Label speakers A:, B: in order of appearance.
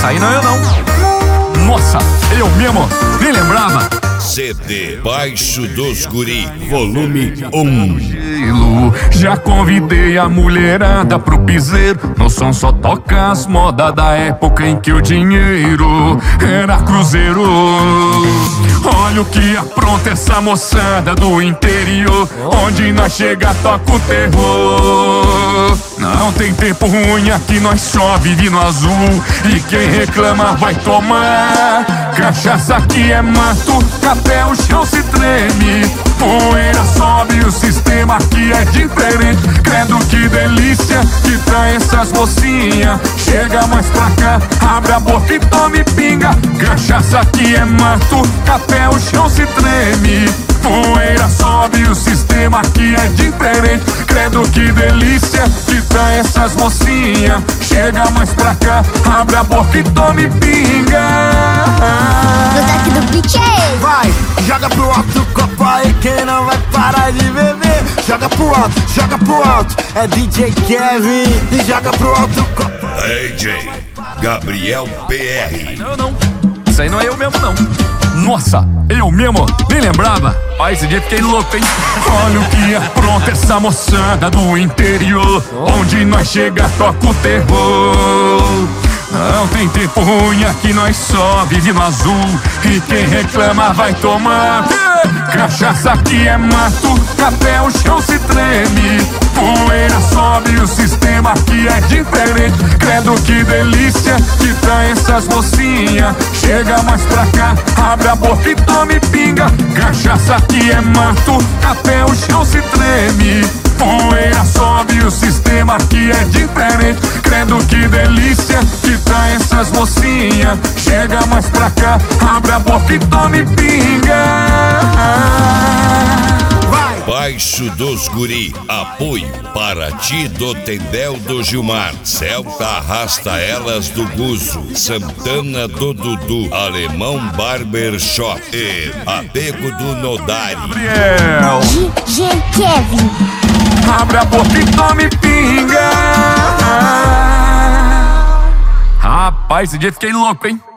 A: Isso aí não é eu não. Nossa, eu mesmo, nem lembrava.
B: CD Baixo dos Guri, volume 1.
A: Já convidei a mulherada pro piseiro. No som só toca as modas da época em que o dinheiro era cruzeiro. Olha o que apronta essa moçada do interior. Onde nós chega toca o terror. Não tem tempo ruim aqui, nós só vive no azul. E quem reclama vai tomar. Cachaça aqui é mato, café o chão se treme. Poeira sobe, o sistema aqui é diferente. Credo que delícia que tá essas mocinhas. Chega mais pra cá, abre a boca e tome pinga. Cachaça aqui é mato, café o chão se treme. Poeira sobe, o sistema aqui é diferente. Credo que delícia que tá essas mocinhas. Chega mais pra cá, abre a boca e tome pinga.
C: Aqui do beat aí.
D: Vai, joga pro alto o copo aí, quem não vai parar de beber. Joga pro alto, é DJ Kevin. E joga pro alto o copo.
B: DJ Gabriel PR.
A: Não, isso aí não é eu mesmo não. Nossa, eu mesmo, nem lembrava. Ai, esse dia fiquei louco, hein? Olha o que apronta essa moçada do interior. Onde nós chega toca o terror. Não tem tempo ruim aqui, nós só vive no azul. E quem reclama vai tomar. Cachaça aqui é mato, café o chão se treme. Poeira sobe, o sistema aqui é diferente. Credo que delícia que tá essas mocinhas. Chega mais pra cá, abre a boca e tome pinga. Cachaça aqui é mato, café o chão se treme. Poeira sobe, o sistema aqui é diferente. Credo que delícia que tá essas mocinhas. Chega mais pra cá, abre a boca e tome pinga.
B: Baixo dos Guri, apoio para ti do Tendel do Gilmar, Celta Arrasta Elas do Guzo, Santana do Dudu, Alemão Barber Shop e Apego do Nodari.
A: Gabriel,
C: DJ Kevin.
A: abre a boca e tome pinga. Rapaz, esse dia fiquei louco, hein?